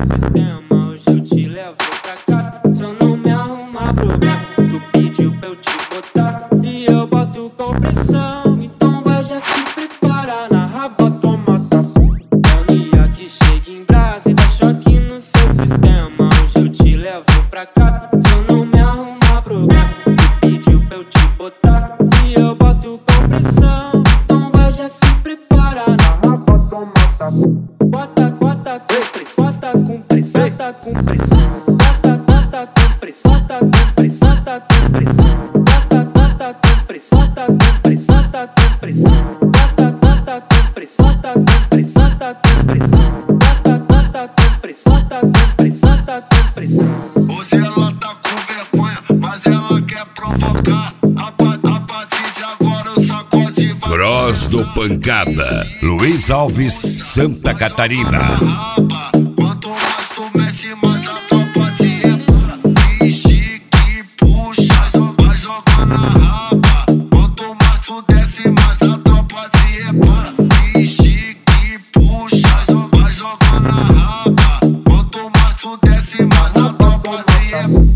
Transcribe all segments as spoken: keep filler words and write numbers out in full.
seu sistema, hoje eu te levo pra casa. Se eu não me arrumar problema, tu pediu pra eu te botar e eu boto com pressão. Então vai, já se prepara, na raba toma tapa. Mania que chega em brasa e dá choque no seu sistema, hoje eu te levo pra casa. Se eu não me arrumar problema, tu pediu pra eu te botar e eu boto com pressão. Então vai, já se prepara, na raba toma tapa. Bota, bota com pressão, bota com pressão, bota com pressão. Bota, bota com pressão, bota com pressão, bota com pressão. Bota, bota com pressão, bota com pressão, bota com pressão. Bota, bota com pressão, bota com pressão, bota com pressão. Bota, bota com pressão, bota com pressão, bota com pressão. Hoje ela tá com vergonha, mas ela quer provocar. A, pa a partir de agora o sacode vai. Cross do Pancada, Luiz Alves, Santa Catarina. Quanto mais tu mexe, mais a tropa te repara. Estica e puxa, vai jogar na raba. Quanto mais tu desce, mais a tropa te repara. Estica e puxa, vai jogar na raba. Quanto mais tu desce, mais a tropa te repara.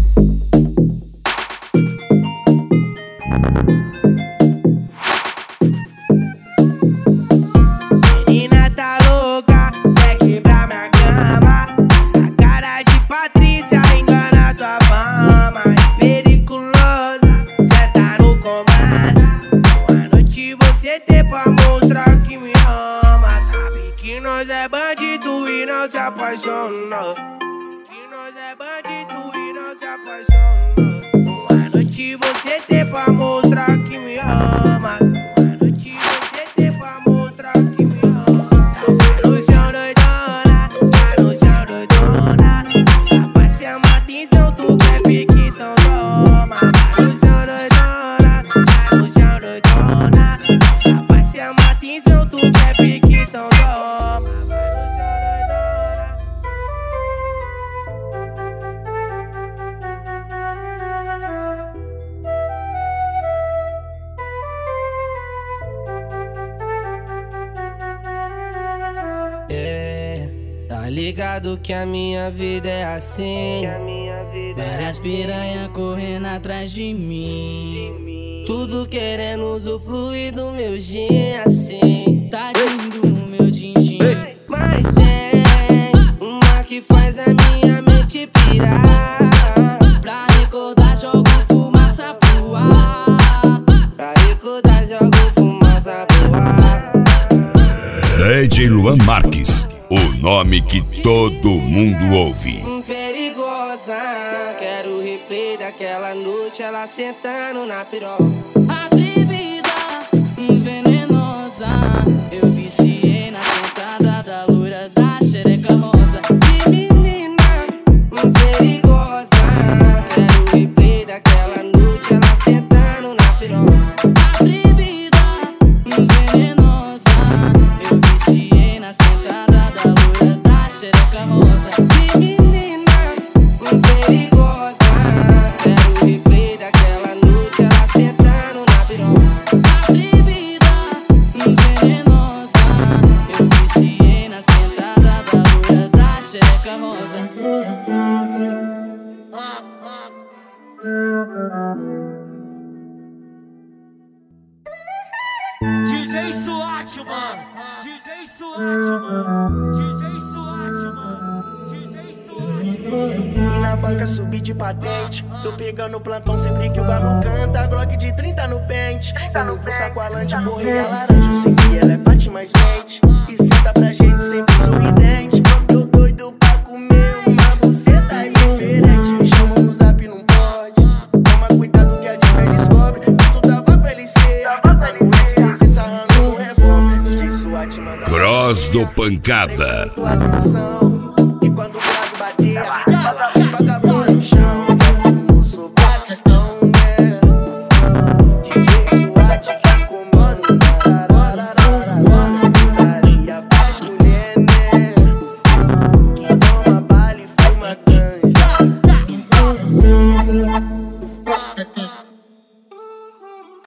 Menina tá louca, quer quebrar minha cama. Essa cara de Patrícia engana tua fama. É periculosa, cê tá no comando. Boa noite você tem pra mostrar que me ama. Sabe que nós é bandido e não se apaixona. Que nós é bandido e não se apaixona. Boa noite você tem pra mostrar que me ama. Boa noite você tem pra mostrar que me ama. Tá no chão doidona, tá no chão doidona. Essa vai chama atenção, tu quer pique, então toma. Tá no chão doidona, tá no chão doidona. Essa vai chama atenção, tu quer pique, então toma. Vai no chão doidona. É, tá ligado que a minha vida é assim. Várias piranha correndo atrás de mim, tudo querendo usufruir do meu gin assim. Tadinho do meu din-din. Mas tem uma que faz a minha mente pirar. Pra recordar jogo fumaça pro ar. Pra recordar jogo fumaça pro ar. D J Luan Marques, o nome que todo mundo ouve. Perigosa, quero o replay daquela noite, ela sentando na piroca. Atrevida, venenosa, eu viciei na sentada da loira da xereca rosa. Que menina perigosa, quero o replay daquela noite, ela sentando na piroca. Atrevida, venenosa, eu viciei na sentada da loira da xereca rosa. Que menina perigosa, quero o replay daquela noite, ela sentando na piroca. Atrevida, venenosa, eu viciei na sentada da loira da xereca rosa. D J SWAT, mano. D J SWAT, mano. D J SWAT, mano. D J SWAT. E na banca subi de patente. Tô pegando plantão sempre que o galo canta. Glock de trinta no pente. Eu não vou sacoalante, correia laranja. Eu sei que ela é parte mais mente. E senta pra gente sempre sorridente. Tô doido pra comer uma buceta diferente. Me chamam no zap, não pode. Toma cuidado que a diva descobre. Tu tava com L C, tá no S R C sarrando um revólver. D J SWAT manda Cross do Pancada. atenção.